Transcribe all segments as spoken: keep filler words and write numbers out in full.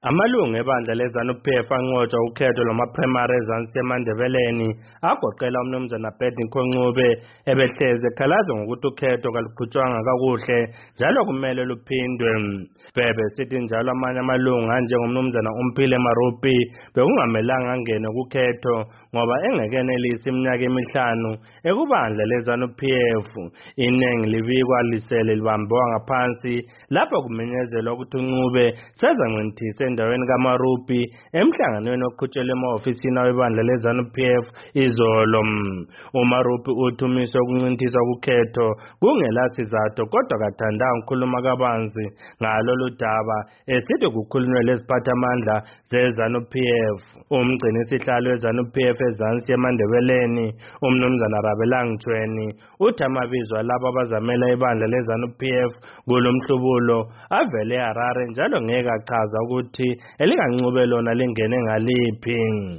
Amalungu ebandla leZANU-P F anqotshwa ukhetho lwama-primary ezansi eMandebeleni agoqela umnumzana Bhedi Nkongcube ebehleze ekhalaza ngokuthi ukhetho kaluqhutshwanga kakuhle njalo kumele luphindwe. Bhebe sithi njalo amanye amalungu anjengomnumzana uMphile Marupi bekungamelanga angene kukhetho ngoba engekenelisi iminyaka emihlanu ekubandla leZANU-P F. Iningi libikwa lisele libambiwa ngaphansi lapho kumenyezelwa ukuthi uNcube sezancinthise endaweni kaMarupi emhlanganweni oqhutshelwe ema-ofisini webandla leZANU-P F izolo. uMarupi uthi umise ukuncinthisa kukhetho kungelasizathu kodwa kathandanga ukukhuluma kabanzi ngalolu daba esithi kukhulunywe leziphathamandla zeZANU-P F. Umgcinisihlalo weZANU-P F ezansi eMandebeleni umnumzana Rabelanga Mtshweni uthi amabizo alabo abazamela ibandla leZANU-P F kulo mhlubulo avele eHarare njalo ngeke achaza ukuthi elikaNcube lona lingene ngaliphi.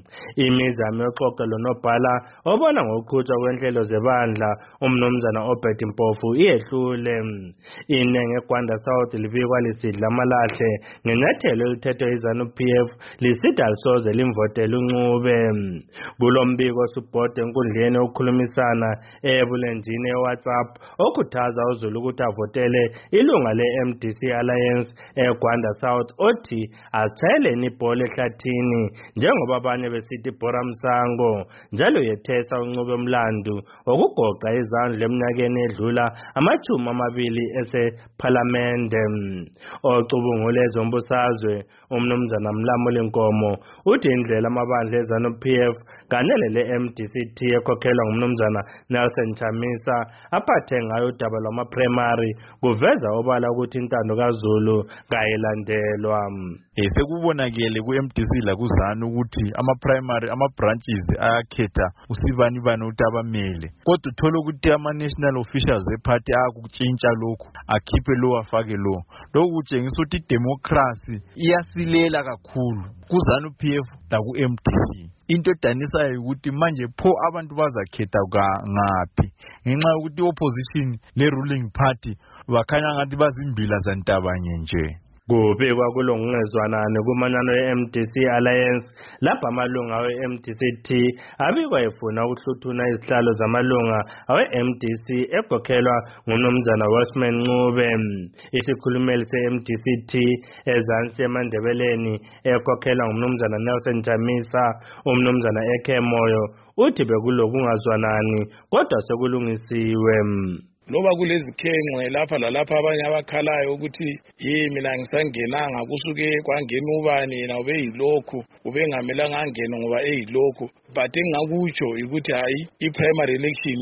Imizamo yoxoxelo nobhala obona ngokuqhutshwa kwenhlelo zebandla umnumzana Obed Mpofu iyehlule. Iningi eGwanda South libikwa lisidla amalahle ngenyathelo elithethwe iZANU-P F lisithi alisoze limvotele uNcube. Kulo mbiko osubhode enkundleni yokukhulumisana ebulenjini eWhatsApp okhuthaza uZulu ukuthi avotele ilunga le-M D C Alliance eGwanda South othi asitshayeleni ibhola ehlathini njengoba abanye besithi ibhora msango njalo yethesa uNcube umlandu okugoqa izandla eminyakeni edlula amachumi amabili esephalamende. Ocubungula ezombusazwe umnumzana Mlamuli Nkomo uthi indlela amabandla eZANU-P F kanele le-M D C T ekhokhelwa ngumnumzana Nelson Chamisa aphathe ngayo udaba lwama-primary kuveza obala ukuthi intando kaZulu kayilandelwa. Sekubonakele ku-M D C la kuZANU ukuthi ama-primary ama-branches ayakhetha usibani bani ukuthi abamele kodwa uthola ukuthi ama-national officials eparty ayakutshintsha lokhu akhiphe lo afake lo. Lokhu kutshengisa ukuthi idemocracy iyasilela kakhulu kuZANU-P F laku-M D C. Into edanisayo ukuthi manje pho abantu bazakhetha ngaphi ngenxa yokuthi i-opposition le-ruling party bakhanya ngathi bazimbila zantabanye nje. Kubikwa kulongezwanane kumanyano ye-M D C Alliance lapha amalunga we-M D C T abikwa efuna ukuhluthuna izihlalo zamalunga awe-M D C ekhokhelwa ngumnumzana Wesman Ncube. Isikhulumeli se-M D C T ezansi eMandebeleni ekhokhelwa ngumnumzana Nelson Chamisa umnumzana Eke Moyo uthi bekulokungazwanani kodwa sekulungisiwe. Loba kulezikhenqe lapha lalapha abanye abakhalayo ukuthi yi mina ngisangenanga kusuke kwangena ubani yena ubeyilokhu ubengamelanga angene ngoba eyilokhu but engakutsho ukuthi hayi i-primary election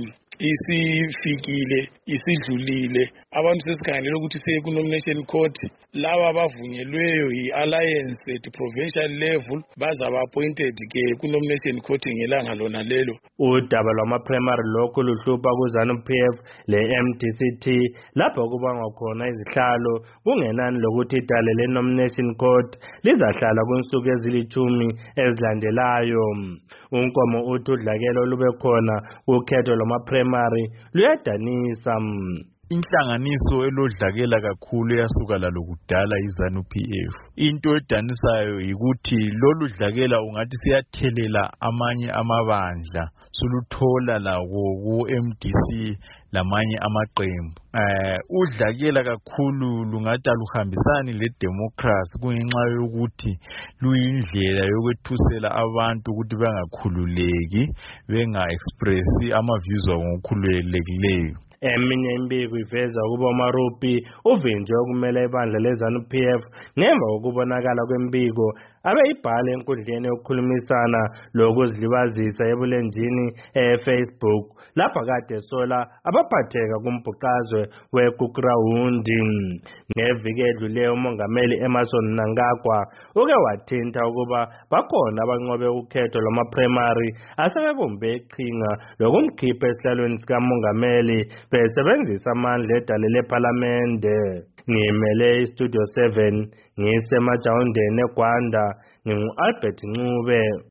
isifikile isidlulile abantu sesikhangelele ukuthi siye ku-nomination court laba abavunyelweyo yi-alliance at provincial level bazaba appointed ke ku-nomination court ngelanga lona lelo. Udaba lwama-primary lokhu luhlupha kuZANU-P F le-M D C T lapho kubangwa khona izihlalo kungenani lokuthi idale le-nomination court lizahlala kunsuku ezilithumi ezilandelayo. uNkomo uthi udlakelo olube khona kukhetho lwama-primary luyadanisa. Inhlanganiso elodlakela kakhulu eyasuka lalokudala iZANU-P F. Into edanisayo yikuthi lolu dlakela ungathi siyathelela amanye amabandla suluthola lawo ku-M D C lamanye amaqembu. Eh udlakela kakhulu lungathi aluhambisani le-democracy kungenxa yokuthi luyindlela yokwethusela abantu ukuthi bangakhululeki benga-expressi ama-views abo ngokukhululekileyo. Eminye imbiko iveza ukuba uMarupi uvinjwe ukumela ibandla leZANU-P F ngemva kokubonakala kwembiko abeyibhala enkundleni yokukhulumisana lokuzilibazisa ebulenjini eFacebook lapha kade sola abaphatheka kumbhuqazwe weKukrahundi. Ngeviki edluleyo umongameli Emmerson Mnangagwa uke wathinta ukuba bakhona abanqobe ukhetho lwama-primary asebebumbe iqhinga lokumkhipha esihlalweni sikamongameli besebenzisa amandla edale lephalamende. Ngimele iStudio seven ngisemajawundeni eGwanda ngingu-Albert Ncube.